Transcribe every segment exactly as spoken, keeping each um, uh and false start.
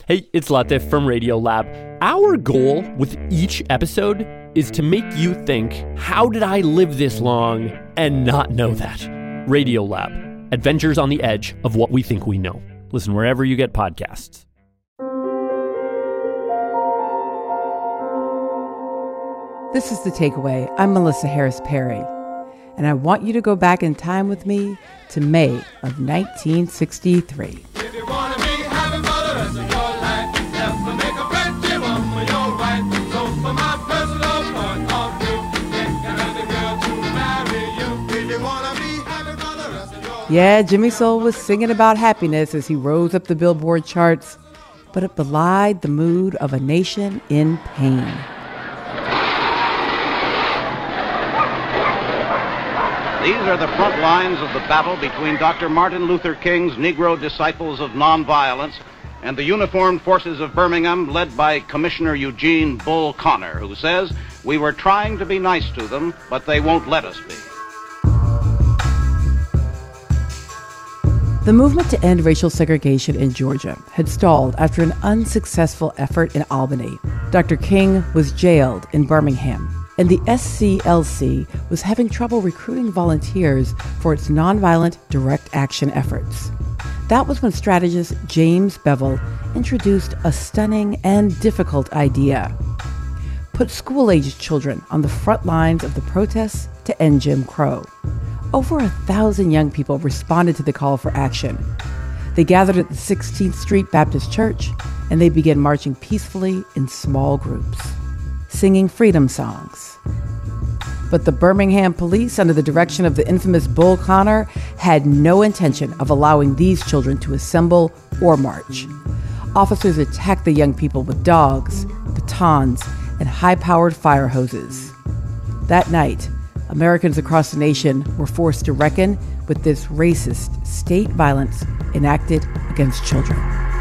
Hey, it's Latif from Radiolab. Our goal with each episode is to make you think, how did I live this long and not know that? Radiolab, adventures on the edge of what we think we know. Listen wherever you get podcasts. This is The Takeaway. I'm Melissa Harris Perry, and I want you to go back in time with me to May of nineteen sixty-three. If you want to be happy for the rest of your life, never make a friendship on your right. So for my personal point of view, get another girl to marry you. If you want to be happy for the rest of your life. Yeah, Jimmy Soul was singing about happiness as he rose up the Billboard charts, but it belied the mood of a nation in pain. These are the front lines of the battle between Doctor Martin Luther King's Negro Disciples of Nonviolence and the uniformed forces of Birmingham, led by Commissioner Eugene Bull Connor, who says, "We were trying to be nice to them, but they won't let us be." The movement to end racial segregation in Georgia had stalled after an unsuccessful effort in Albany. Doctor King was jailed in Birmingham, and the S C L C was having trouble recruiting volunteers for its nonviolent direct action efforts. That was when strategist James Bevel introduced a stunning and difficult idea. Put school-aged children on the front lines of the protests to end Jim Crow. Over a thousand young people responded to the call for action. They gathered at the sixteenth Street Baptist Church, and they began marching peacefully in small groups, singing freedom songs. But the Birmingham police, under the direction of the infamous Bull Connor, had no intention of allowing these children to assemble or march. Officers attacked the young people with dogs, batons, and high-powered fire hoses. That night, Americans across the nation were forced to reckon with this racist state violence enacted against children.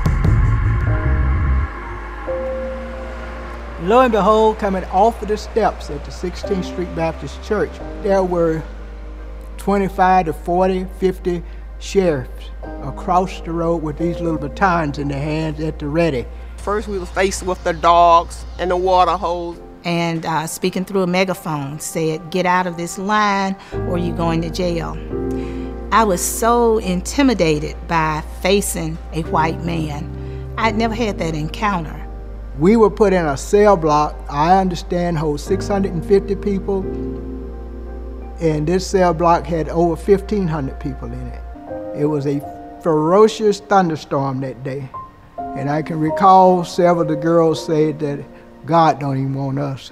Lo and behold, coming off of the steps at the sixteenth Street Baptist Church, there were twenty-five to forty, fifty sheriffs across the road with these little batons in their hands at the ready. First, we were faced with the dogs and the water hose. And uh, speaking through a megaphone, said, "Get out of this line or you're going to jail." I was so intimidated by facing a white man. I'd never had that encounter. We were put in a cell block, I understand, holds six hundred fifty people, and this cell block had over fifteen hundred people in it. It was a ferocious thunderstorm that day, and I can recall several of the girls said that God don't even want us.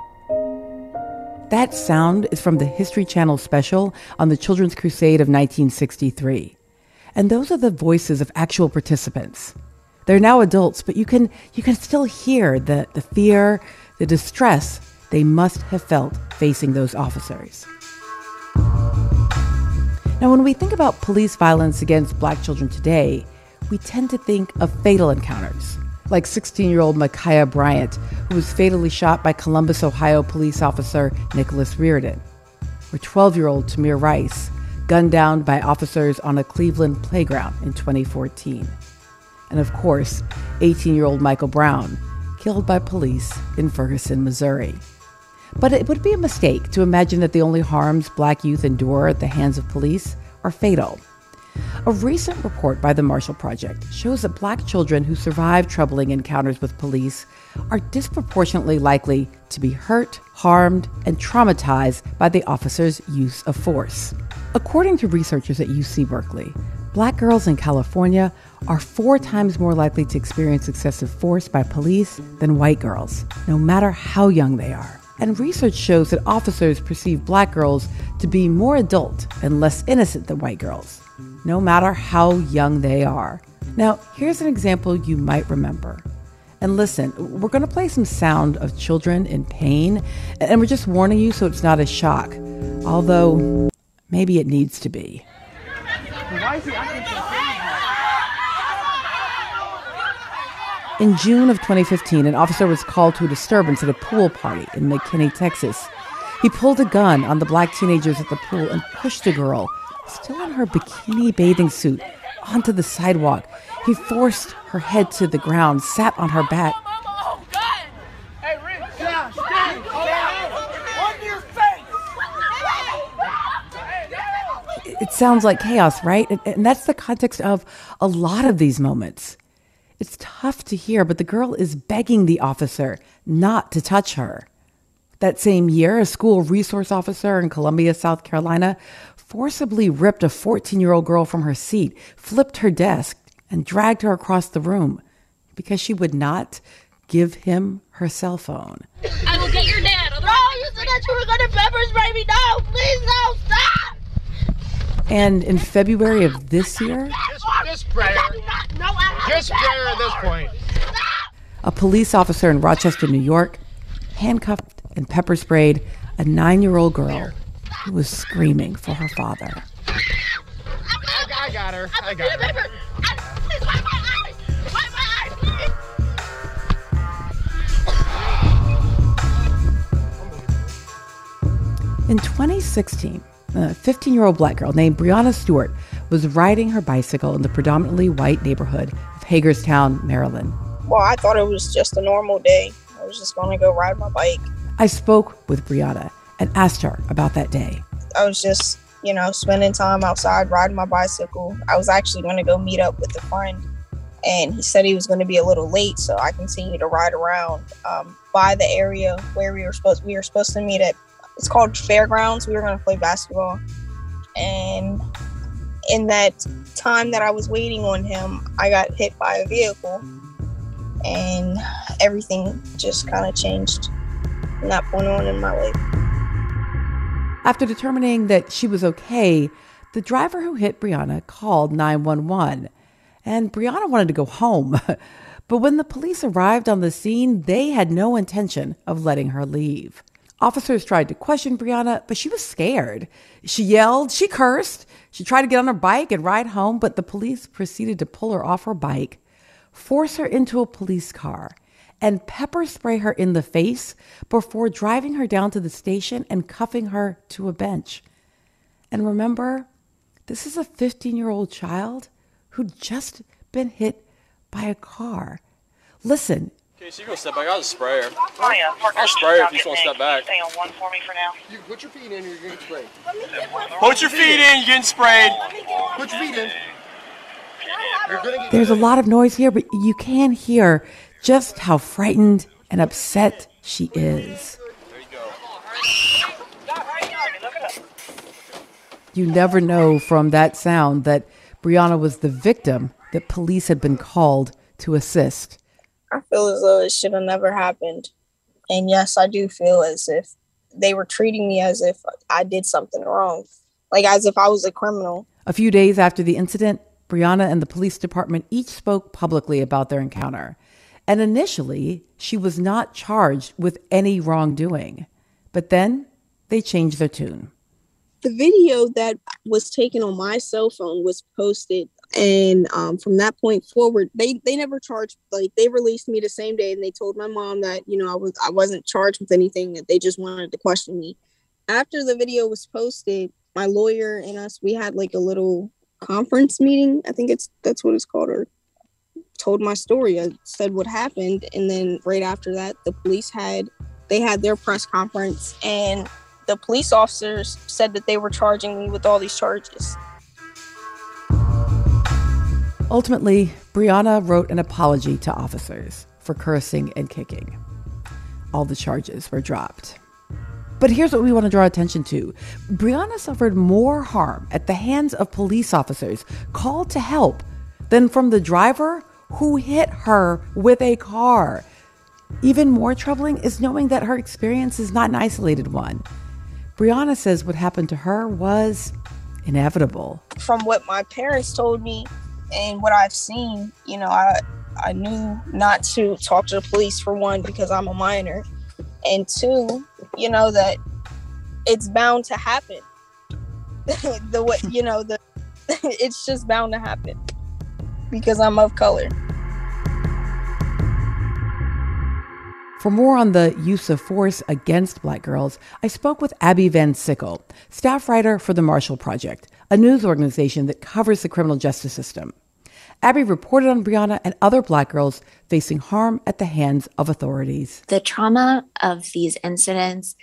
That sound is from the History Channel special on the Children's Crusade of nineteen sixty-three. And those are the voices of actual participants. They're now adults, but you can you can still hear the, the fear, the distress they must have felt facing those officers. Now, when we think about police violence against black children today, we tend to think of fatal encounters, like sixteen-year-old Micaiah Bryant, who was fatally shot by Columbus, Ohio police officer Nicholas Reardon, or twelve-year-old Tamir Rice, gunned down by officers on a Cleveland playground in twenty fourteen. And of course, eighteen-year-old Michael Brown, killed by police in Ferguson, Missouri. But it would be a mistake to imagine that the only harms black youth endure at the hands of police are fatal. A recent report by the Marshall Project shows that black children who survive troubling encounters with police are disproportionately likely to be hurt, harmed, and traumatized by the officer's use of force. According to researchers at U C Berkeley, black girls in California are four times more likely to experience excessive force by police than white girls, no matter how young they are. And research shows that officers perceive black girls to be more adult and less innocent than white girls, no matter how young they are. Now, here's an example you might remember. And listen, we're going to play some sound of children in pain, and we're just warning you so it's not a shock, although maybe it needs to be. In June of twenty fifteen, an officer was called to a disturbance at a pool party in McKinney, Texas. He pulled a gun on the black teenagers at the pool and pushed a girl, still in her bikini bathing suit, onto the sidewalk. He forced her head to the ground, sat on her back. It sounds like chaos, right? And that's the context of a lot of these moments. It's tough to hear, but the girl is begging the officer not to touch her. That same year, a school resource officer in Columbia, South Carolina, forcibly ripped a fourteen-year-old girl from her seat, flipped her desk, and dragged her across the room because she would not give him her cell phone. I will get your dad. No, you said that you were going to pepper spray me. No, please, no, stop. And in February of this year, Just, just sprayer. Just sprayer at this point. a police officer in Rochester, New York, handcuffed and pepper sprayed a nine-year-old girl who was screaming for her father. I, I got her. I got her. Please wipe my eyes. Wipe my eyes, please. In twenty sixteen, a fifteen-year-old black girl named Breonna Stewart was riding her bicycle in the predominantly white neighborhood of Hagerstown, Maryland. Well, I thought it was just a normal day. I was just going to go ride my bike. I spoke with Breonna and asked her about that day. I was just, you know, spending time outside riding my bicycle. I was actually going to go meet up with a friend, and he said he was going to be a little late, so I continued to ride around um, by the area where we were supposed we were supposed to meet at. It's called Fairgrounds. We were going to play basketball, and in that time that I was waiting on him, I got hit by a vehicle, and everything just kind of changed from that point on in my life. After determining that she was okay, the driver who hit Breonna called nine one one, and Breonna wanted to go home. But when the police arrived on the scene, they had no intention of letting her leave. Officers tried to question Breonna, but she was scared. She yelled, she cursed, she tried to get on her bike and ride home, but the police proceeded to pull her off her bike, force her into a police car, and pepper spray her in the face before driving her down to the station and cuffing her to a bench. And remember, this is a fifteen-year-old child who'd just been hit by a car. Listen. Okay, so you're going to step back. I'll just spray her. I'll spray her if you just want to step back. Stay on one for me for now. You put your feet in, you're getting sprayed. Put your feet in, you're getting sprayed. Put your feet in. You're gonna get There's a lot of noise here, but you can hear just how frightened and upset she is. You never know from that sound that Breonna was the victim that police had been called to assist. I feel as though it should have never happened. And yes, I do feel as if they were treating me as if I did something wrong, like as if I was a criminal. A few days after the incident, Breonna and the police department each spoke publicly about their encounter. And initially, she was not charged with any wrongdoing. But then they changed their tune. The video that was taken on my cell phone was posted. And um, from that point forward, they, they never charged, like they released me the same day, and they told my mom that, you know, I was, I wasn't charged with anything, that they just wanted to question me. After the video was posted, my lawyer and us, we had like a little conference meeting. I think it's, that's what it's called, or told my story. I said what happened. And then right after that, the police had, they had their press conference, and the police officers said that they were charging me with all these charges. Ultimately, Breonna wrote an apology to officers for cursing and kicking. All the charges were dropped. But here's what we want to draw attention to. Breonna suffered more harm at the hands of police officers called to help than from the driver who hit her with a car. Even more troubling is knowing that her experience is not an isolated one. Breonna says what happened to her was inevitable. From what my parents told me and what I've seen, you know, I I knew not to talk to the police, for one, because I'm a minor, and two, you know, that it's bound to happen. the way, you know, the it's just bound to happen because I'm of color. For more on the use of force against Black girls, I spoke with Abby Van Sickle, staff writer for the Marshall Project, a news organization that covers the criminal justice system. Abby reported on Breonna and other Black girls facing harm at the hands of authorities. The trauma of these incidents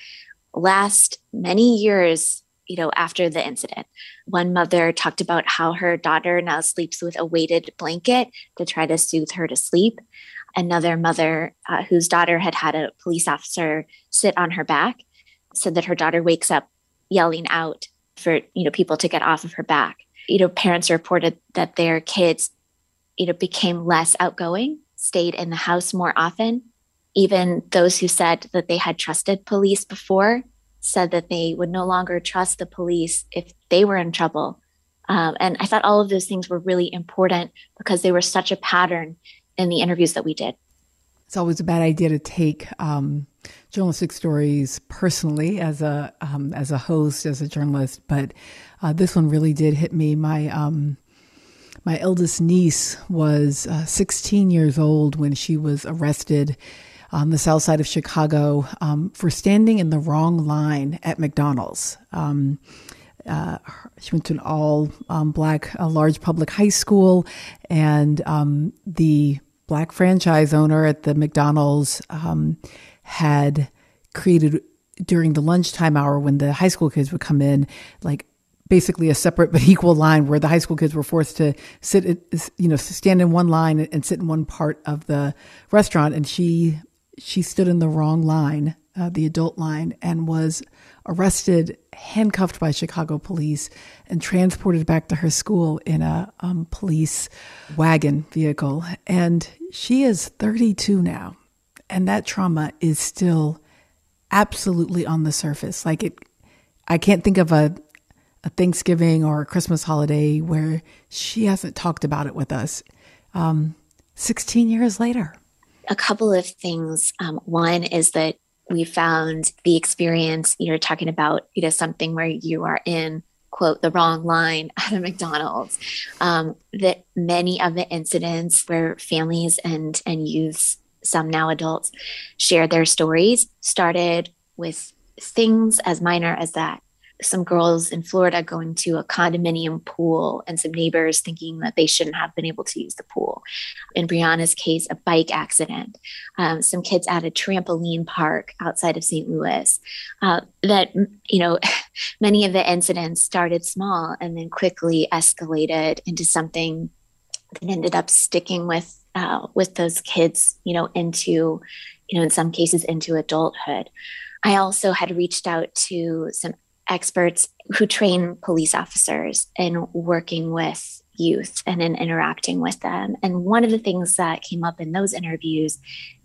last many years, you know, after the incident. One mother talked about how her daughter now sleeps with a weighted blanket to try to soothe her to sleep. Another mother uh, whose daughter had had a police officer sit on her back said that her daughter wakes up yelling out for, you know, people to get off of her back. You know, parents reported that their kids, you know, became less outgoing, stayed in the house more often. Even those who said that they had trusted police before said that they would no longer trust the police if they were in trouble. Um, and I thought all of those things were really important because they were such a pattern in the interviews that we did. It's always a bad idea to take um, journalistic stories personally as a um, as a host, as a journalist, but uh, this one really did hit me. My um, my eldest niece was uh, sixteen years old when she was arrested on the south side of Chicago um, for standing in the wrong line at McDonald's. Um, uh, she went to an all um, Black, uh, large public high school, and um, the Black franchise owner at the McDonald's um, had created during the lunchtime hour when the high school kids would come in, like basically a separate but equal line where the high school kids were forced to sit, you know, stand in one line and sit in one part of the restaurant. And she she stood in the wrong line, uh, the adult line, and was arrested, handcuffed by Chicago police, and transported back to her school in a um, police wagon vehicle. And she is thirty-two now, and that trauma is still absolutely on the surface. Like it, I can't think of a, a Thanksgiving or a Christmas holiday where she hasn't talked about it with us. Um, sixteen years later. A couple of things. Um, one is that we found the experience, you're talking about, you know, something where you are in, quote, the wrong line at a McDonald's, um, that many of the incidents where families and, and youths, some now adults, shared their stories started with things as minor as that. Some girls in Florida going to a condominium pool and some neighbors thinking that they shouldn't have been able to use the pool. In Breonna's case, a bike accident. Um, some kids at a trampoline park outside of Saint Louis. Uh, that, you know, many of the incidents started small and then quickly escalated into something that ended up sticking with uh, with those kids, you know, into, you know, in some cases into adulthood. I also had reached out to some experts who train police officers in working with youth and in interacting with them. And one of the things that came up in those interviews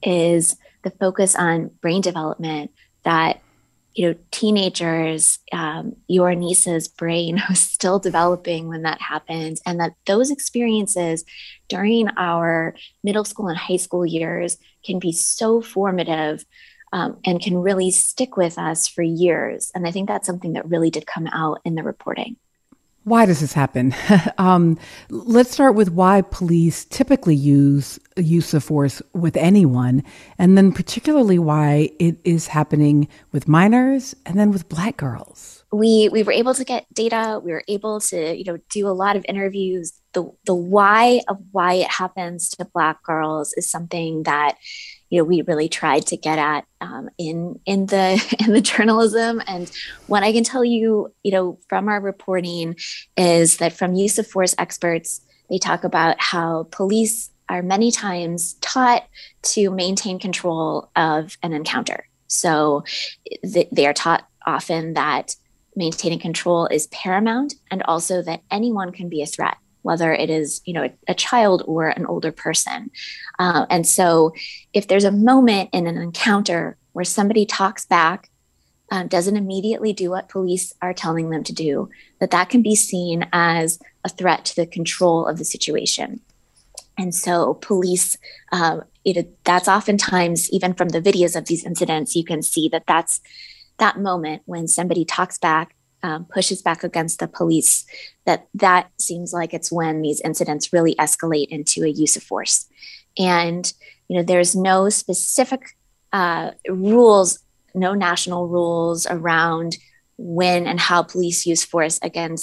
is the focus on brain development, that, you know, teenagers, um, your niece's brain was still developing when that happened, and that those experiences during our middle school and high school years can be so formative Um, and can really stick with us for years. And I think that's something that really did come out in the reporting. Why does this happen? um, let's start with why police typically use use of force with anyone, and then particularly why it is happening with minors and then with Black girls. We we were able to get data. We were able to, you know, do a lot of interviews. The the why of why it happens to Black girls is something that, you know, we really tried to get at um, in in the in the journalism. And what I can tell you, you know, from our reporting is that from use of force experts, they talk about how police are many times taught to maintain control of an encounter. So th- they are taught often that maintaining control is paramount, and also that anyone can be a threat, whether it is, you know, a, a child or an older person. Uh, and so if there's a moment in an encounter where somebody talks back, um, doesn't immediately do what police are telling them to do, that that can be seen as a threat to the control of the situation. And so police, uh, you know, that's oftentimes, even from the videos of these incidents, you can see that that's that moment when somebody talks back, Um, pushes back against the police, that that seems like it's when these incidents really escalate into a use of force. And, you know, there's no specific uh, rules, no national rules around when and how police use force against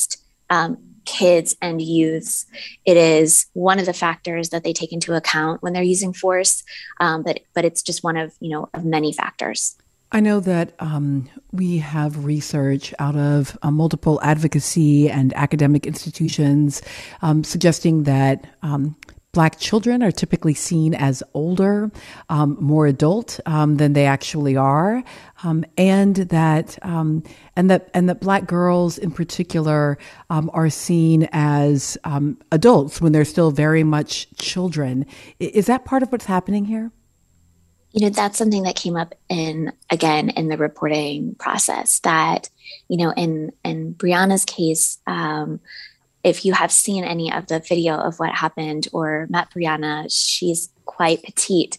um, kids and youths, it is one of the factors that they take into account when they're using force. Um, but but it's just one of, you know, of many factors. I know that um, we have research out of uh, multiple advocacy and academic institutions um, suggesting that um, Black children are typically seen as older, um, more adult um, than they actually are, um, and that um, and that and that Black girls in particular um, are seen as um, adults when they're still very much children. Is that part of what's happening here? You know, that's something that came up in, again, in the reporting process that, you know, in, in Breonna's case, um, if you have seen any of the video of what happened or met Breonna, she's quite petite.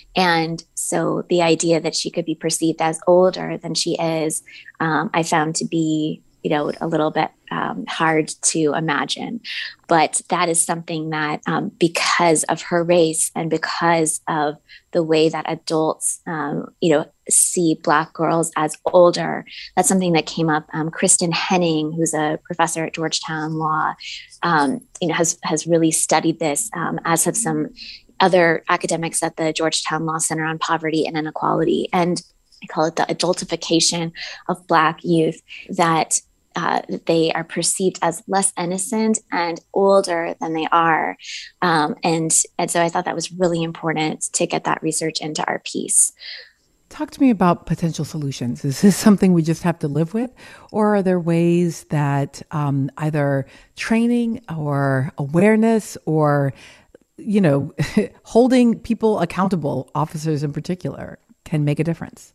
And so the idea that she could be perceived as older than she is, um, I found to be, you know, a little bit um, hard to imagine. But that is something that um, because of her race and because of the way that adults, um, you know, see Black girls as older, that's something that came up. Um, Kristen Henning, who's a professor at Georgetown Law, um, you know, has, has really studied this, um, as have some other academics at the Georgetown Law Center on Poverty and Inequality. And I call it the adultification of Black youth, that Uh, that they are perceived as less innocent and older than they are. Um, and, and so I thought that was really important to get that research into our piece. Talk to me about potential solutions. Is this something we just have to live with? Or are there ways that um, either training or awareness or, you know, holding people accountable, officers in particular, can make a difference?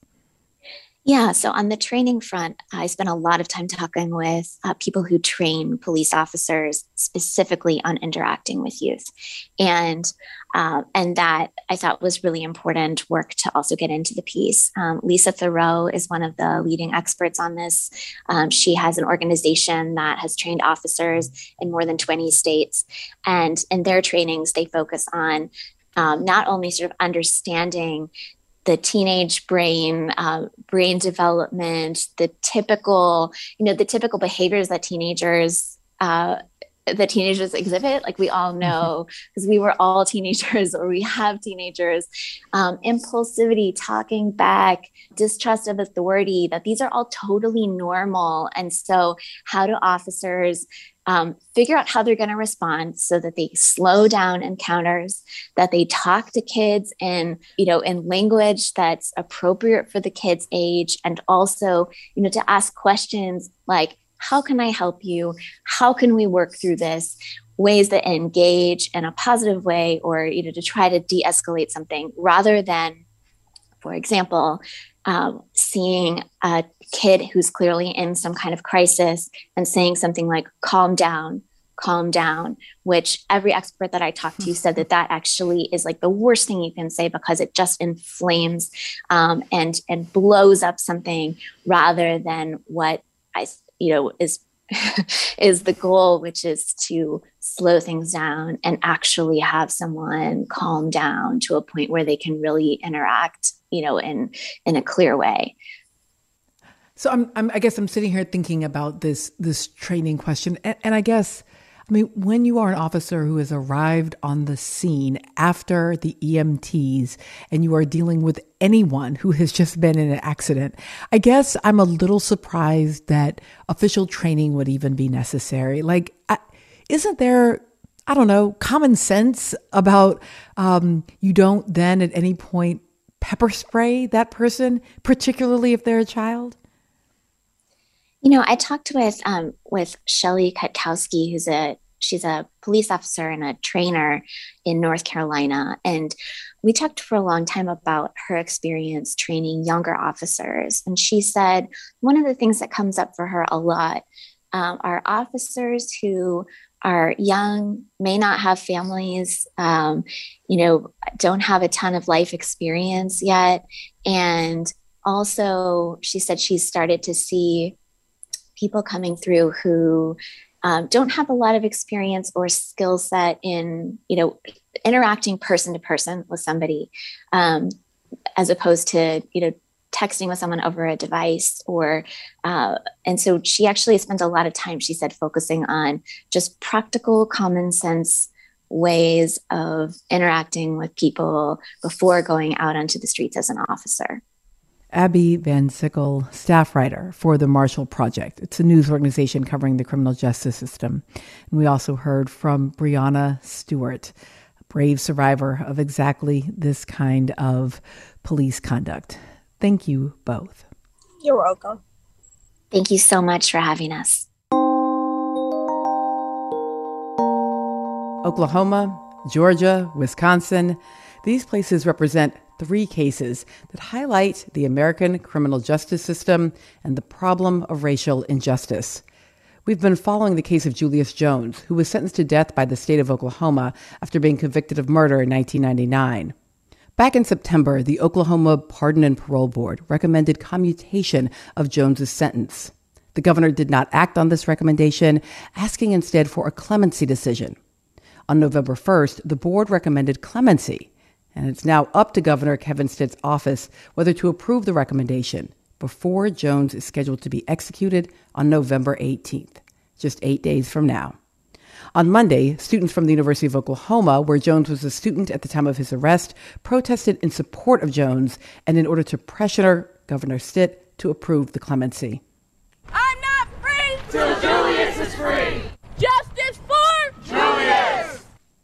Yeah, so on the training front, I spent a lot of time talking with uh, people who train police officers specifically on interacting with youth. And uh, and that I thought was really important work to also get into the piece. Um, Lisa Thoreau is one of the leading experts on this. Um, she has an organization that has trained officers in more than twenty states. And in their trainings, they focus on um, not only sort of understanding the teenage brain, uh, brain development, the typical, you know, the typical behaviors that teenagers, uh, that teenagers exhibit, like we all know, because we were all teenagers or we have teenagers, um, impulsivity, talking back, distrust of authority, that these are all totally normal. And so how do officers Um, figure out how they're going to respond so that they slow down encounters, that they talk to kids in, you know, in language that's appropriate for the kid's age, and also, you know, to ask questions like, how can I help you? How can we work through this? Ways that engage in a positive way, or, you know, to try to de-escalate something rather than, for example, Um, seeing a kid who's clearly in some kind of crisis and saying something like, calm down, calm down, which every expert that I talked to said that that actually is like the worst thing you can say, because it just inflames um, and, and blows up something rather than what I, you know, is is the goal, which is to slow things down and actually have someone calm down to a point where they can really interact, you know, in, in a clear way. So I'm, I'm, I guess I'm sitting here thinking about this, this training question. And, and I guess, I mean, when you are an officer who has arrived on the scene after the E M Ts and you are dealing with anyone who has just been in an accident, I guess I'm a little surprised that official training would even be necessary. Like, I, isn't there, I don't know, common sense about um, you don't then at any point pepper spray that person, particularly if they're a child? You know, I talked with um, with Shelly Kutkowski, who's a she's a police officer and a trainer in North Carolina, and we talked for a long time about her experience training younger officers. And she said one of the things that comes up for her a lot um, are officers who are young, may not have families, um, you know, don't have a ton of life experience yet, and also she said she's started to see people coming through who um, don't have a lot of experience or skill set in, you know, interacting person to person with somebody, um, as opposed to, you know, texting with someone over a device or, uh, and so she actually spent a lot of time, she said, focusing on just practical, common sense ways of interacting with people before going out onto the streets as an officer. Abby Van Sickle, staff writer for the Marshall Project. It's a news organization covering the criminal justice system. And we also heard from Brianna Stewart, a brave survivor of exactly this kind of police conduct. Thank you both. You're welcome. Thank you so much for having us. Oklahoma, Georgia, Wisconsin, these places represent three cases that highlight the American criminal justice system and the problem of racial injustice. We've been following the case of Julius Jones, who was sentenced to death by the state of Oklahoma after being convicted of murder in nineteen ninety-nine. Back in September, the Oklahoma Pardon and Parole Board recommended commutation of Jones's sentence. The governor did not act on this recommendation, asking instead for a clemency decision. On November first, the board recommended clemency, and it's now up to Governor Kevin Stitt's office whether to approve the recommendation before Jones is scheduled to be executed on November eighteenth, just eight days from now. On Monday, students from the University of Oklahoma, where Jones was a student at the time of his arrest, protested in support of Jones and in order to pressure Governor Stitt to approve the clemency. I'm not free till Julius is free. Justice for Julius.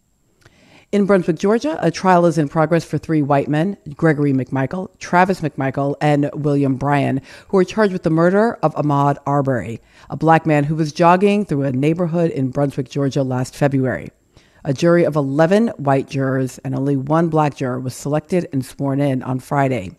In Brunswick, Georgia, a trial is in progress for three white men, Gregory McMichael, Travis McMichael, and William Bryan, who are charged with the murder of Ahmaud Arbery, a black man who was jogging through a neighborhood in Brunswick, Georgia last February. A jury of eleven white jurors and only one black juror was selected and sworn in on Friday.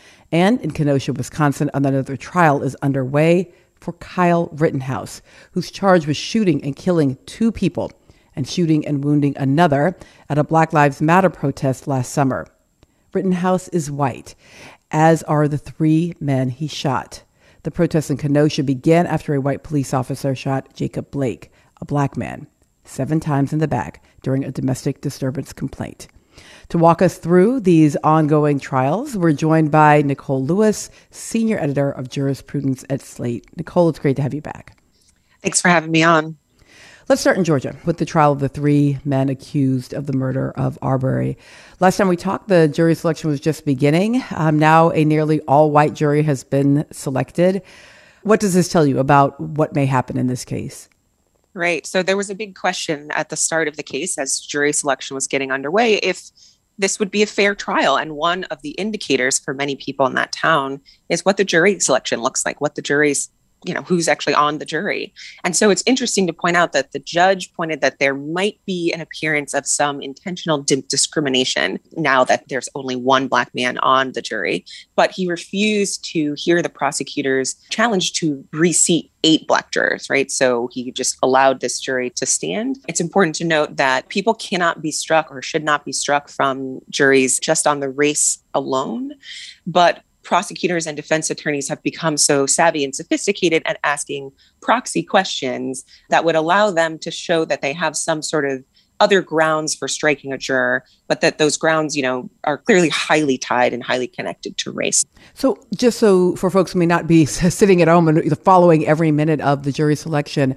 And in Kenosha, Wisconsin, another trial is underway for Kyle Rittenhouse, who's charged with shooting and killing two people and shooting and wounding another at a Black Lives Matter protest last summer. Rittenhouse is white, as are the three men he shot. The protests in Kenosha began after a white police officer shot Jacob Blake, a black man, seven times in the back during a domestic disturbance complaint. To walk us through these ongoing trials, we're joined by Nicole Lewis, senior editor of jurisprudence at Slate. Nicole, it's great to have you back. Thanks for having me on. Let's start in Georgia with the trial of the three men accused of the murder of Arbery. Last time we talked, the jury selection was just beginning. Um, now a nearly all-white jury has been selected. What does this tell you about what may happen in this case? Right. So there was a big question at the start of the case as jury selection was getting underway if this would be a fair trial. And one of the indicators for many people in that town is what the jury selection looks like, what the jury's you know, who's actually on the jury. And so it's interesting to point out that the judge pointed that there might be an appearance of some intentional di- discrimination now that there's only one black man on the jury, but he refused to hear the prosecutor's challenge to reseat eight black jurors, right? So he just allowed this jury to stand. It's important to note that people cannot be struck or should not be struck from juries just on the race alone, but prosecutors and defense attorneys have become so savvy and sophisticated at asking proxy questions that would allow them to show that they have some sort of other grounds for striking a juror, but that those grounds, you know, are clearly highly tied and highly connected to race. So just so for folks who may not be sitting at home and following every minute of the jury selection,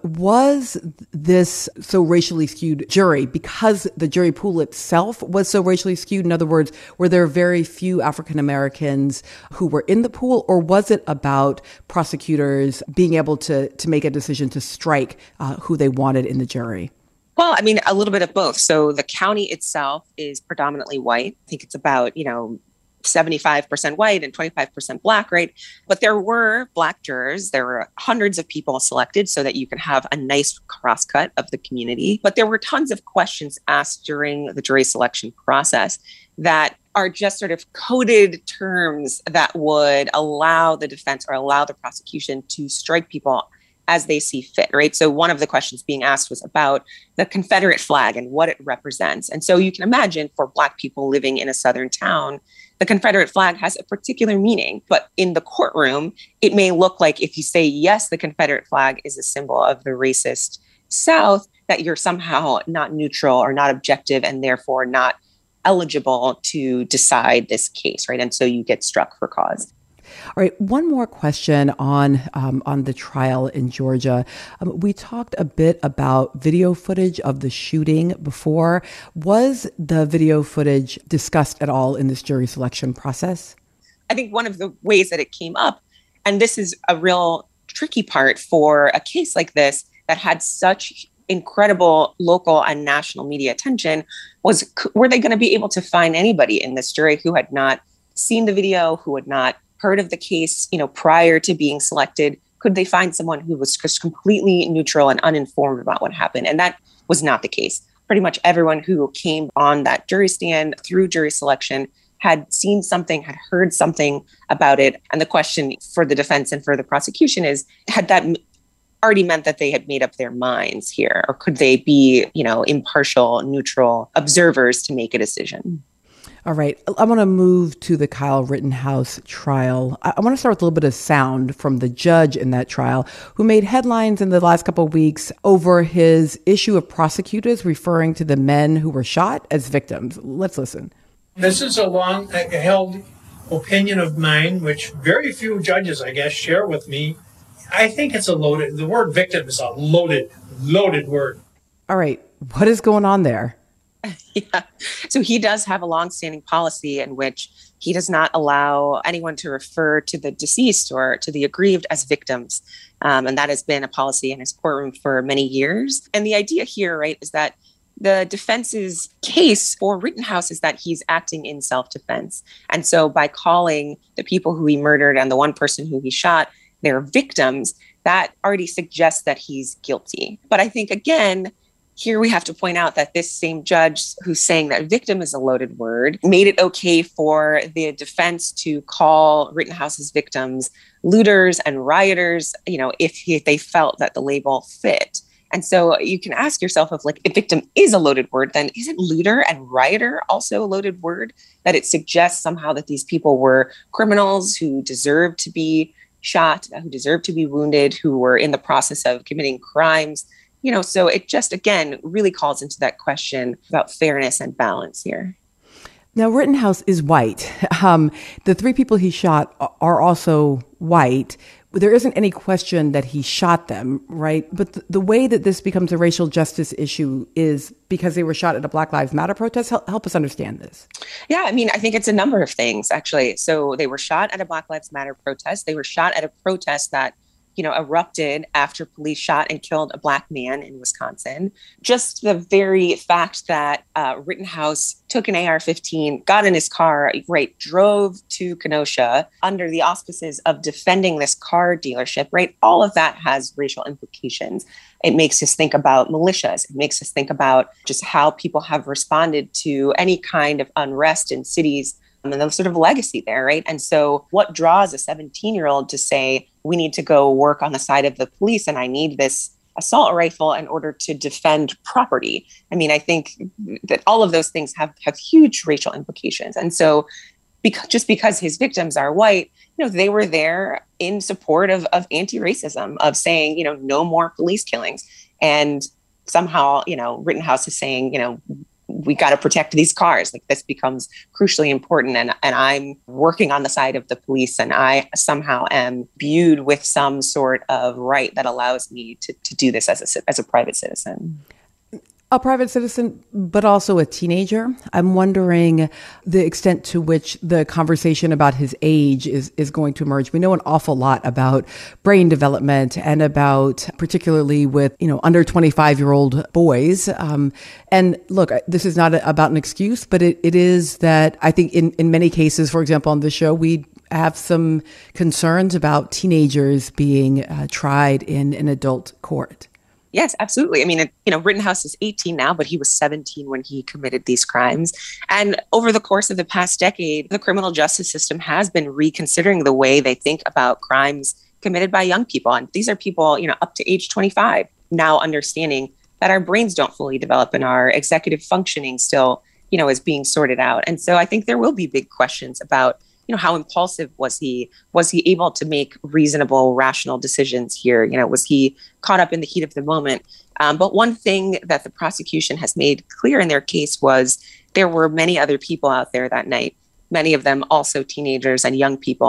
was this so racially skewed jury because the jury pool itself was so racially skewed? In other words, were there very few African Americans who were in the pool, or was it about prosecutors being able to, to make a decision to strike uh, who they wanted in the jury? Well, I mean, a little bit of both. So the county itself is predominantly white. I think it's about, you know, seventy-five percent white and twenty-five percent black, right? But there were black jurors. There were hundreds of people selected so that you could have a nice crosscut of the community. But there were tons of questions asked during the jury selection process that are just sort of coded terms that would allow the defense or allow the prosecution to strike people as they see fit, right? So one of the questions being asked was about the Confederate flag and what it represents. And so you can imagine for Black people living in a Southern town, the Confederate flag has a particular meaning. But in the courtroom, it may look like if you say, yes, the Confederate flag is a symbol of the racist South, that you're somehow not neutral or not objective and therefore not eligible to decide this case, right? And so you get struck for cause. All right, one more question on um, on the trial in Georgia. Um, we talked a bit about video footage of the shooting before. Was the video footage discussed at all in this jury selection process? I think one of the ways that it came up, and this is a real tricky part for a case like this that had such incredible local and national media attention, was were they going to be able to find anybody in this jury who had not seen the video, who had not heard of the case, you know, prior to being selected? Could they find someone who was just completely neutral and uninformed about what happened? And that was not the case. Pretty much everyone who came on that jury stand through jury selection had seen something, had heard something about it. And the question for the defense and for the prosecution is, had that already meant that they had made up their minds here? Or could they be, you know, impartial, neutral observers to make a decision? All right. I want to move to the Kyle Rittenhouse trial. I want to start with a little bit of sound from the judge in that trial, who made headlines in the last couple of weeks over his issue of prosecutors referring to the men who were shot as victims. Let's listen. This is a long-held opinion of mine, which very few judges, I guess, share with me. I think it's a loaded, the word victim is a loaded, loaded word. All right. What is going on there? Yeah. So he does have a longstanding policy in which he does not allow anyone to refer to the deceased or to the aggrieved as victims. Um, and that has been a policy in his courtroom for many years. And the idea here, right, is that the defense's case for Rittenhouse is that he's acting in self-defense. And so by calling the people who he murdered and the one person who he shot their victims, that already suggests that he's guilty. But I think, again, here we have to point out that this same judge who's saying that victim is a loaded word made it okay for the defense to call Rittenhouse's victims looters and rioters, you know, if, he, if they felt that the label fit. And so you can ask yourself, if like if victim is a loaded word, then isn't looter and rioter also a loaded word? That it suggests somehow that these people were criminals who deserved to be shot, who deserved to be wounded, who were in the process of committing crimes. You know, so it just, again, really calls into that question about fairness and balance here. Now, Rittenhouse is white. Um, the three people he shot are also white. There isn't any question that he shot them, right? But th- the way that this becomes a racial justice issue is because they were shot at a Black Lives Matter protest. Help, help us understand this. Yeah, I mean, I think it's a number of things, actually. So they were shot at a Black Lives Matter protest. They were shot at a protest that, you know, erupted after police shot and killed a Black man in Wisconsin. Just the very fact that uh, Rittenhouse took an A R fifteen, got in his car, right, drove to Kenosha under the auspices of defending this car dealership, right? All of that has racial implications. It makes us think about militias. It makes us think about just how people have responded to any kind of unrest in cities and the sort of legacy there, right? And so what draws a seventeen-year-old to say, we need to go work on the side of the police and I need this assault rifle in order to defend property? I mean, I think that all of those things have, have huge racial implications. And so because, just because his victims are white, you know, they were there in support of, of anti-racism, of saying, you know, no more police killings. And somehow, you know, Rittenhouse is saying, you know, we got to protect these cars. Like this becomes crucially important. And, and I'm working on the side of the police and I somehow am viewed with some sort of right that allows me to, to do this as a, as a private citizen. A private citizen, but also a teenager. I'm wondering the extent to which the conversation about his age is, is going to emerge. We know an awful lot about brain development and about, particularly with, you know, under twenty-five year old boys. Um, and look, this is not a, about an excuse, but it, it is that I think in, in many cases, for example, on this show, we have some concerns about teenagers being uh, tried in an adult court. Yes, absolutely. I mean, it, you know, Rittenhouse is eighteen now, but he was seventeen when he committed these crimes. And over the course of the past decade, the criminal justice system has been reconsidering the way they think about crimes committed by young people. And these are people, you know, up to age twenty-five, now understanding that our brains don't fully develop and our executive functioning still, you know, is being sorted out. And so I think there will be big questions about, you know, how impulsive was he? Was he able to make reasonable, rational decisions here? You know, was he caught up in the heat of the moment? Um, but one thing that the prosecution has made clear in their case was there were many other people out there that night, many of them also teenagers and young people.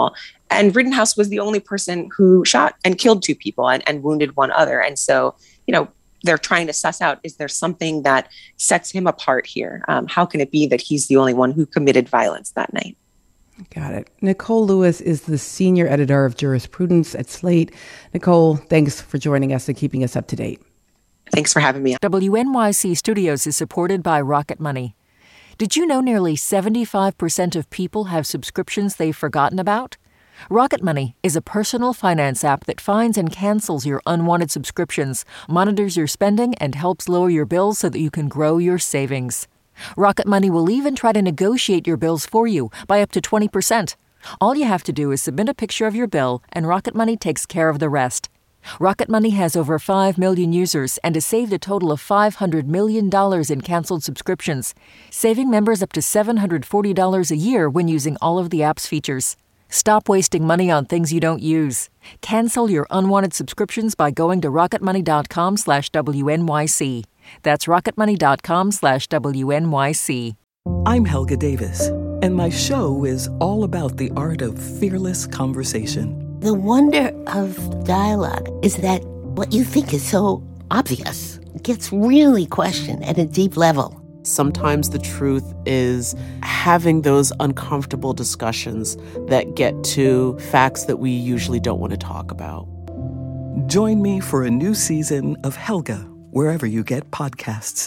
And Rittenhouse was the only person who shot and killed two people and, and wounded one other. And so, you know, they're trying to suss out, is there something that sets him apart here? Um, how can it be that he's the only one who committed violence that night? Got it. Nicole Lewis is the senior editor of jurisprudence at Slate. Nicole, thanks for joining us and keeping us up to date. Thanks for having me. W N Y C Studios is supported by Rocket Money. Did you know nearly seventy-five percent of people have subscriptions they've forgotten about? Rocket Money is a personal finance app that finds and cancels your unwanted subscriptions, monitors your spending, and helps lower your bills so that you can grow your savings. Rocket Money will even try to negotiate your bills for you by up to twenty percent. All you have to do is submit a picture of your bill, and Rocket Money takes care of the rest. Rocket Money has over five million users and has saved a total of five hundred million dollars in canceled subscriptions, saving members up to seven hundred forty dollars a year when using all of the app's features. Stop wasting money on things you don't use. Cancel your unwanted subscriptions by going to rocketmoney.com slash WNYC. That's rocketmoney.com slash WNYC. I'm Helga Davis, and my show is all about the art of fearless conversation. The wonder of dialogue is that what you think is so obvious gets really questioned at a deep level. Sometimes the truth is having those uncomfortable discussions that get to facts that we usually don't want to talk about. Join me for a new season of Helga, wherever you get podcasts.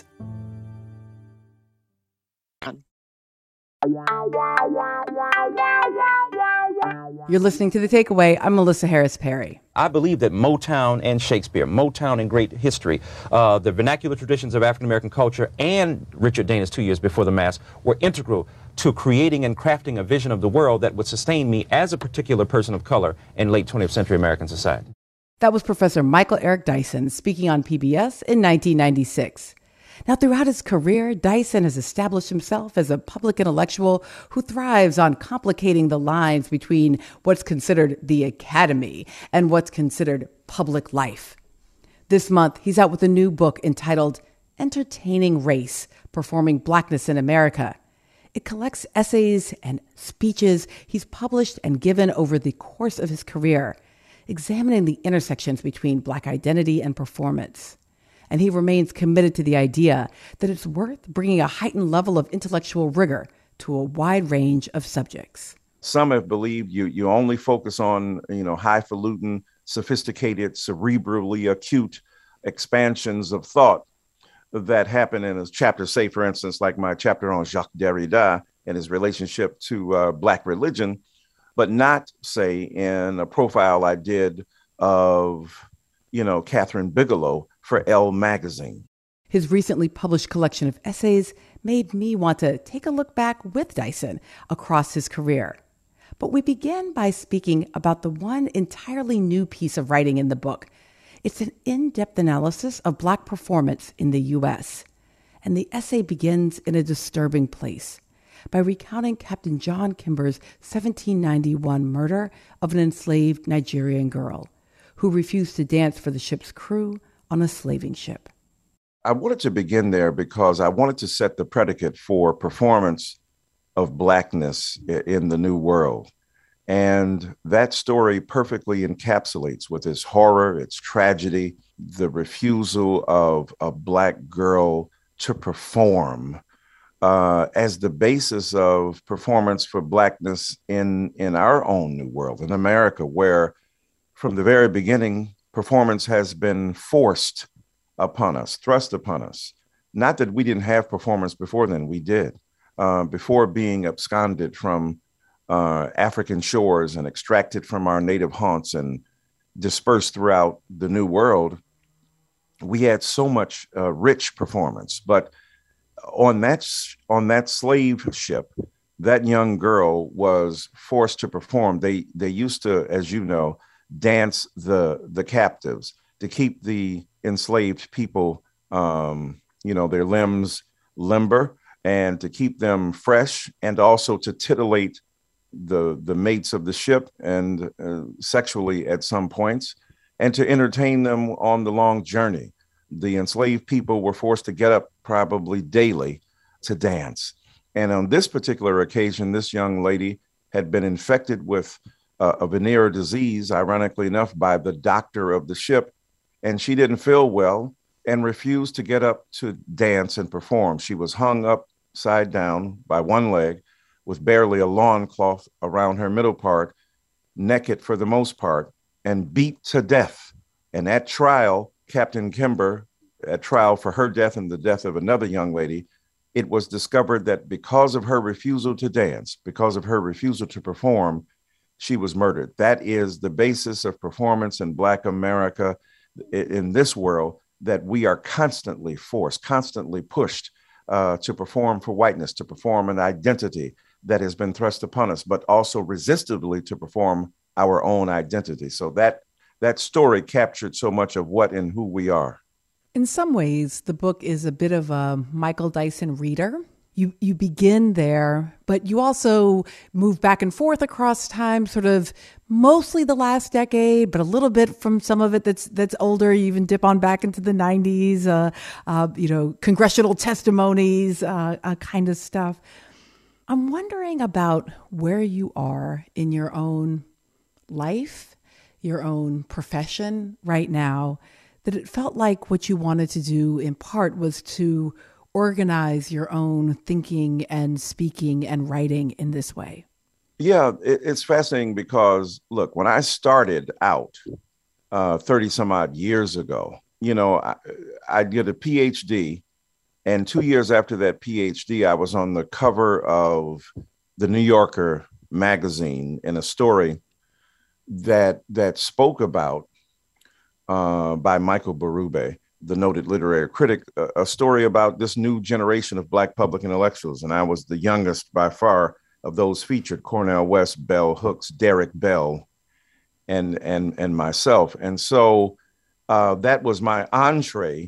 You're listening to The Takeaway. I'm Melissa Harris Perry. I believe that Motown and Shakespeare, Motown and great history, uh, the vernacular traditions of African-American culture, and Richard Dana's Two Years Before the Mask were integral to creating and crafting a vision of the world that would sustain me as a particular person of color in late twentieth century American society. That was Professor Michael Eric Dyson speaking on P B S in nineteen ninety-six. Now, throughout his career, Dyson has established himself as a public intellectual who thrives on complicating the lines between what's considered the academy and what's considered public life. This month, he's out with a new book entitled Entertaining Race, Performing Blackness in America. It collects essays and speeches he's published and given over the course of his career, examining the intersections between Black identity and performance. And he remains committed to the idea that it's worth bringing a heightened level of intellectual rigor to a wide range of subjects. Some have believed you you only focus on, you know, highfalutin, sophisticated, cerebrally acute expansions of thought that happen in a chapter, say, for instance, like my chapter on Jacques Derrida and his relationship to uh, Black religion, but not, say, in a profile I did of, you know, Catherine Bigelow for Elle magazine. His recently published collection of essays made me want to take a look back with Dyson across his career. But we begin by speaking about the one entirely new piece of writing in the book. It's an in-depth analysis of Black performance in the U S. And the essay begins in a disturbing place by recounting Captain John Kimber's seventeen ninety-one murder of an enslaved Nigerian girl who refused to dance for the ship's crew on a slaving ship. I wanted to begin there because I wanted to set the predicate for performance of Blackness in the New World. And that story perfectly encapsulates with its horror, its tragedy, the refusal of a Black girl to perform uh, as the basis of performance for Blackness in, in our own New World, in America, where from the very beginning, performance has been forced upon us, thrust upon us. Not that we didn't have performance before then, we did. Uh, before being absconded from uh, African shores and extracted from our native haunts and dispersed throughout the New World, we had so much uh, rich performance. But on that, on that slave ship, that young girl was forced to perform. They, they used to, as you know, dance the the captives to keep the enslaved people, um, you know, their limbs limber and to keep them fresh, and also to titillate the the mates of the ship and uh, sexually at some points, and to entertain them on the long journey. The enslaved people were forced to get up probably daily to dance. And on this particular occasion, this young lady had been infected with uh, a venereal disease, ironically enough, by the doctor of the ship. And she didn't feel well and refused to get up to dance and perform. She was hung upside down by one leg with barely a loincloth around her middle part, naked for the most part, and beat to death. And at trial, Captain Kimber, at trial for her death and the death of another young lady, it was discovered that because of her refusal to dance, because of her refusal to perform, she was murdered. That is the basis of performance in Black America in this world, that we are constantly forced, constantly pushed uh, to perform for whiteness, to perform an identity that has been thrust upon us, but also resistively to perform our own identity. So that that story captured so much of what and who we are. In some ways, the book is a bit of a Michael Dyson reader. You you begin there, but you also move back and forth across time, sort of mostly the last decade, but a little bit from some of it that's that's older. You even dip on back into the nineties, uh, uh, you know, congressional testimonies, uh, uh, kind of stuff. I'm wondering about where you are in your own life, your own profession right now, that it felt like what you wanted to do in part was to organize your own thinking and speaking and writing in this way. Yeah, it, it's fascinating because, look, when I started out uh, thirty some odd years ago, you know, I, I did a P H D. And two years after that P H D, I was on the cover of the New Yorker magazine in a story that that spoke about, uh, by Michael Berube, the noted literary critic, a, a story about this new generation of Black public intellectuals. And I was the youngest by far of those featured: Cornel West, Bell Hooks, Derrick Bell, and, and, and myself. And so uh, that was my entree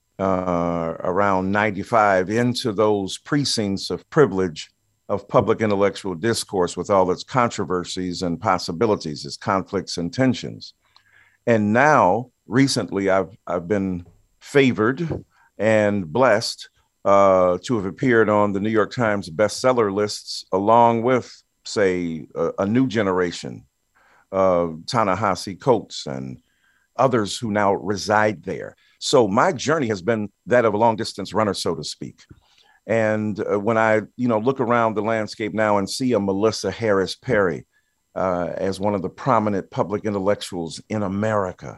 uh, around ninety-five into those precincts of privilege of public intellectual discourse, with all its controversies and possibilities, its conflicts and tensions. And now, recently, I've I've been favored and blessed uh, to have appeared on the New York Times bestseller lists, along with, say, a, a new generation, uh, Ta-Nehisi Coates and others who now reside there. So my journey has been that of a long distance runner, so to speak. And uh, when I, you know, look around the landscape now and see a Melissa Harris Perry uh, as one of the prominent public intellectuals in America,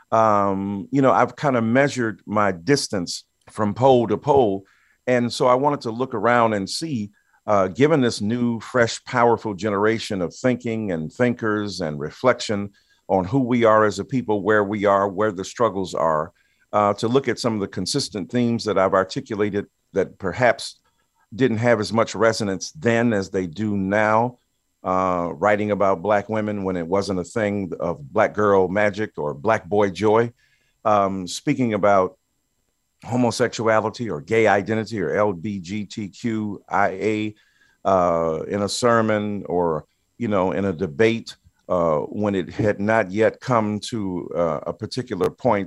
um, you know, I've kind of measured my distance from pole to pole. And so I wanted to look around and see, uh, given this new, fresh, powerful generation of thinking and thinkers and reflection on who we are as a people, where we are, where the struggles are, uh, to look at some of the consistent themes that I've articulated that perhaps didn't have as much resonance then as they do now, uh, writing about Black women when it wasn't a thing of Black girl magic or Black boy joy, um, speaking about homosexuality or gay identity or L G B T Q I A uh, in a sermon or, you know, in a debate uh, when it had not yet come to uh, a particular point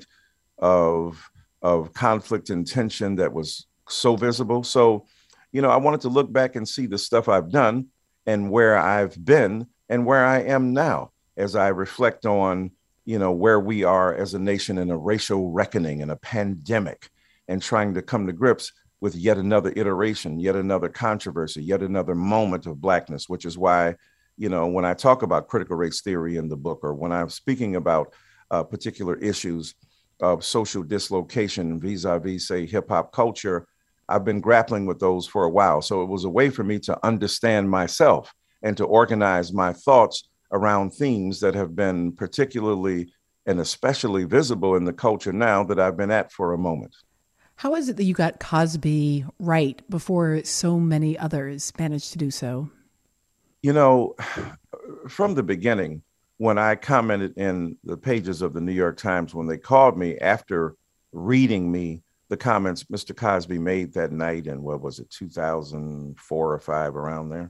of, of conflict and tension that was so visible. So, you know, I wanted to look back and see the stuff I've done and where I've been and where I am now as I reflect on, you know, where we are as a nation in a racial reckoning and a pandemic, and trying to come to grips with yet another iteration, yet another controversy, yet another moment of Blackness, which is why, you know, when I talk about critical race theory in the book, or when I'm speaking about uh, particular issues of social dislocation vis-a-vis, say, hip hop culture, I've been grappling with those for a while. So it was a way for me to understand myself and to organize my thoughts around themes that have been particularly and especially visible in the culture now that I've been at for a moment. How is it that you got Cosby right before so many others managed to do so? You know, from the beginning, when I commented in the pages of the New York Times, when they called me after reading me the comments Mister Cosby made that night, and what was it, two thousand four or five, around there.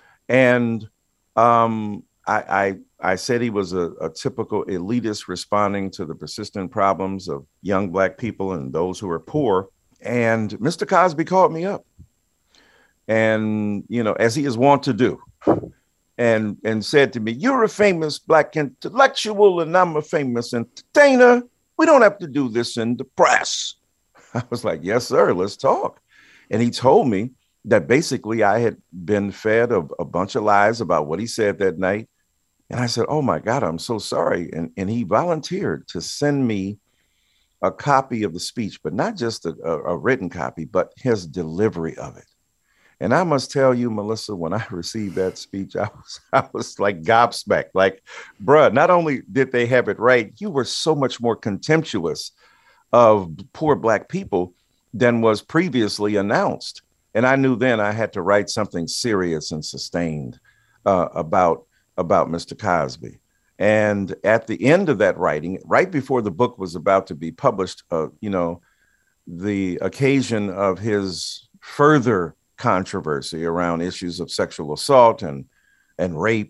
And um, I, I, I said he was a, a typical elitist responding to the persistent problems of young Black people and those who are poor. And Mister Cosby called me up. And, you know, as he is wont to do, and, and said to me, "You're a famous Black intellectual and I'm a famous entertainer. We don't have to do this in the press." I was like, "Yes, sir, let's talk." And he told me that basically I had been fed a, a bunch of lies about what he said that night. And I said, "Oh my God, I'm so sorry." And, and he volunteered to send me a copy of the speech, but not just a, a, a written copy, but his delivery of it. And I must tell you, Melissa, when I received that speech, I was, I was like gobsmacked. Like, bruh, not only did they have it right, you were so much more contemptuous of poor Black people than was previously announced. And I knew then I had to write something serious and sustained uh, about, about Mister Cosby. And at the end of that writing, right before the book was about to be published, uh, you know, the occasion of his further controversy around issues of sexual assault and, and rape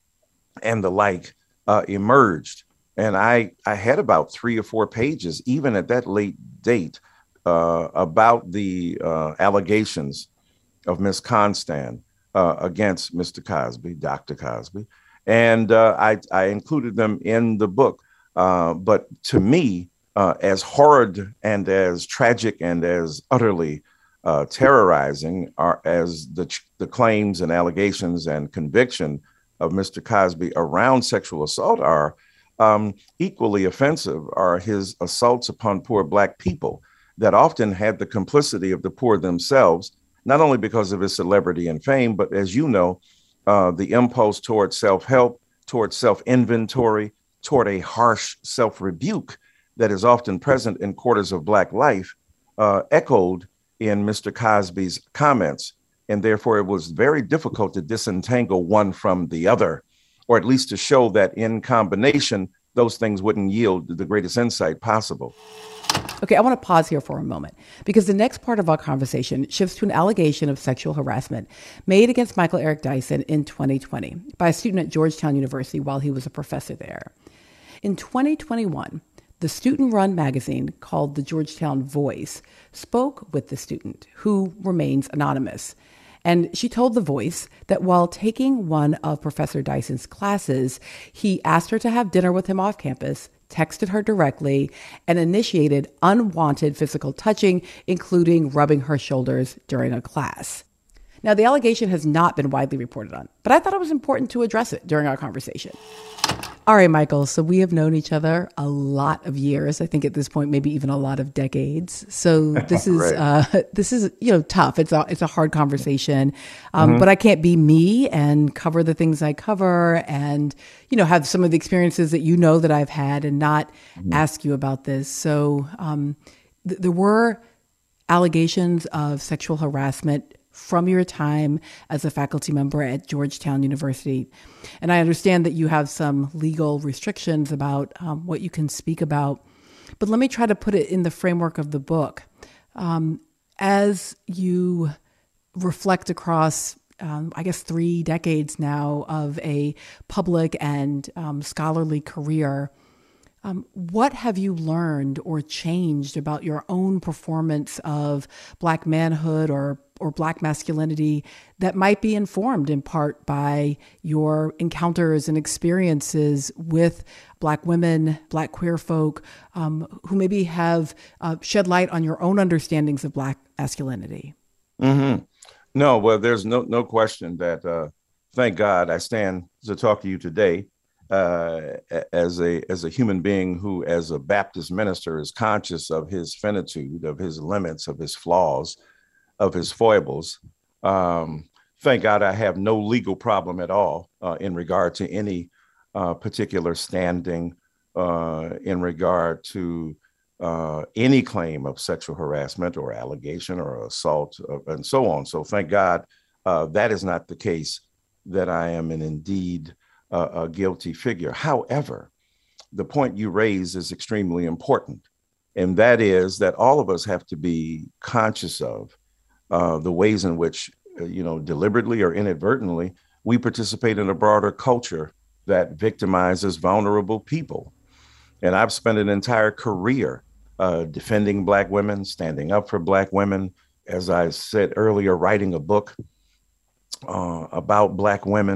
and the like uh, emerged. And I, I had about three or four pages, even at that late date, uh, about the uh, allegations of Miss Constant uh, against Mister Cosby, Doctor Cosby. And uh, I, I included them in the book. Uh, but to me, uh, as horrid and as tragic and as utterly uh, terrorizing are as the, the claims and allegations and conviction of Mister Cosby around sexual assault are, um, equally offensive are his assaults upon poor Black people that often had the complicity of the poor themselves, not only because of his celebrity and fame, but as you know, uh, the impulse toward self-help, toward self-inventory, toward a harsh self-rebuke that is often present in quarters of Black life, uh, echoed in Mister Cosby's comments. And therefore, it was very difficult to disentangle one from the other, or at least to show that in combination, those things wouldn't yield the greatest insight possible. Okay, I want to pause here for a moment because the next part of our conversation shifts to an allegation of sexual harassment made against Michael Eric Dyson in twenty twenty by a student at Georgetown University while he was a professor there. In twenty twenty-one, the student-run magazine called the Georgetown Voice spoke with the student, who remains anonymous. And she told The Voice that while taking one of Professor Dyson's classes, he asked her to have dinner with him off campus, texted her directly, and initiated unwanted physical touching, including rubbing her shoulders during a class. Now, the allegation has not been widely reported on, but I thought it was important to address it during our conversation. All right, Michael, so we have known each other a lot of years. I think at this point, maybe even a lot of decades. So this is, right. uh, this is, you know, tough. It's a, it's a hard conversation, um, mm-hmm. but I can't be me and cover the things I cover and, you know, have some of the experiences that you know that I've had and not mm-hmm. ask you about this. So um, th- there were allegations of sexual harassment from your time as a faculty member at Georgetown University. And I understand that you have some legal restrictions about um, what you can speak about, but let me try to put it in the framework of the book. Um, as you reflect across, um, I guess, three decades now of a public and um, scholarly career, Um, what have you learned or changed about your own performance of Black manhood or or Black masculinity that might be informed in part by your encounters and experiences with Black women, Black queer folk, um, who maybe have uh, shed light on your own understandings of Black masculinity? Mm-hmm. No, well, there's no no question that, uh, thank God, I stand to talk to you today. Uh, as a as a human being who, as a Baptist minister, is conscious of his finitude, of his limits, of his flaws, of his foibles. Um, thank God I have no legal problem at all uh, in regard to any uh, particular standing uh, in regard to uh, any claim of sexual harassment or allegation or assault uh, and so on. So thank God uh, that is not the case, that I am an indeed Uh, a guilty figure. However, the point you raise is extremely important, and that is that all of us have to be conscious of uh, the ways in which, uh, you know, deliberately or inadvertently, we participate in a broader culture that victimizes vulnerable people. And I've spent an entire career uh, defending Black women, standing up for Black women. As I said earlier, writing a book uh, about Black women.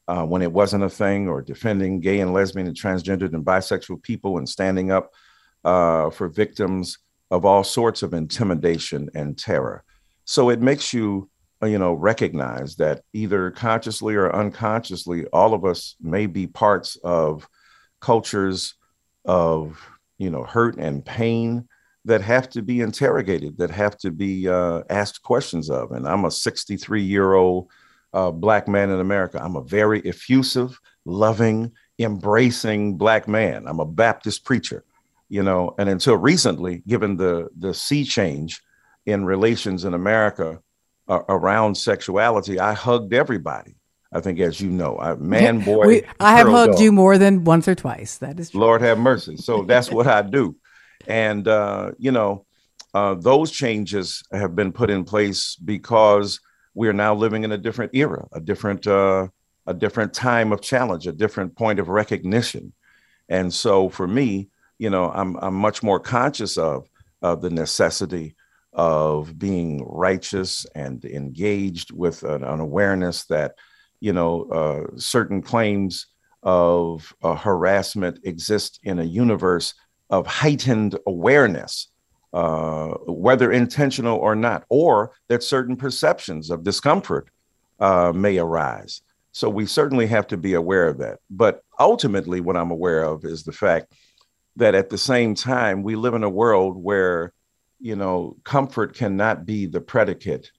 uh, when it wasn't a thing, or defending gay and lesbian and transgendered and bisexual people and standing up uh, for victims of all sorts of intimidation and terror. So it makes you, you know, recognize that either consciously or unconsciously, all of us may be parts of cultures of, you know, hurt and pain that have to be interrogated, that have to be uh, asked questions of. And I'm a sixty-three-year-old uh, Black man in America. I'm a very effusive, loving, embracing Black man. I'm a Baptist preacher, you know, and until recently, given the, the sea change in relations in America uh, around sexuality, I hugged everybody. I think, as you know, I, man, boy. we, I have hugged dog. you more than once or twice. That is true. Lord have mercy. So that's what I do. And, uh, you know, uh, those changes have been put in place because we are now living in a different era, a different uh, a different time of challenge, a different point of recognition. And so for me, you know, I'm, I'm much more conscious of, of the necessity of being righteous and engaged with an, an awareness that, you know, uh, certain claims of uh, harassment exist in a universe of heightened awareness, uh, whether intentional or not, or that certain perceptions of discomfort uh, may arise. So we certainly have to be aware of that. But ultimately, what I'm aware of is the fact that at the same time, we live in a world where, you know, comfort cannot be the predicate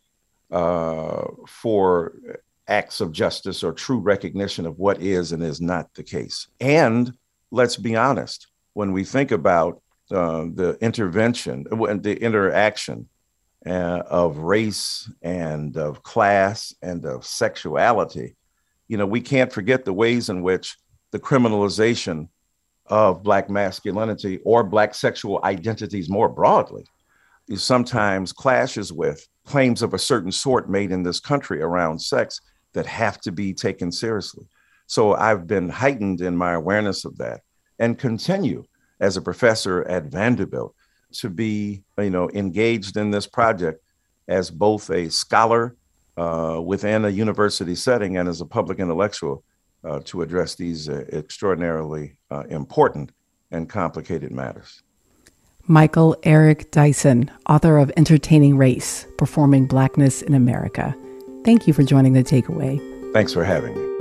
uh, for acts of justice or true recognition of what is and is not the case. And let's be honest, when we think about uh, the intervention, the interaction uh, of race and of class and of sexuality, you know, we can't forget the ways in which the criminalization of Black masculinity or Black sexual identities more broadly sometimes clashes with claims of a certain sort made in this country around sex that have to be taken seriously. So I've been heightened in my awareness of that and continue as a professor at Vanderbilt to be, you know, engaged in this project as both a scholar uh, within a university setting and as a public intellectual uh, to address these uh, extraordinarily uh, important and complicated matters. Michael Eric Dyson, author of Entertaining Race, Performing Blackness in America. Thank you for joining The Takeaway. Thanks for having me.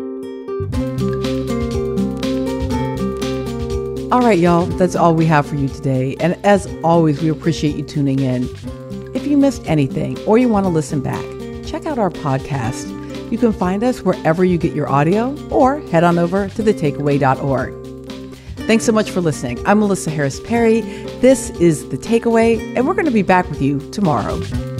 All right, y'all, that's all we have for you today. And as always, we appreciate you tuning in. If you missed anything or you want to listen back, check out our podcast. You can find us wherever you get your audio or head on over to the takeaway dot org. Thanks so much for listening. I'm Melissa Harris Perry. This is The Takeaway, and we're going to be back with you tomorrow.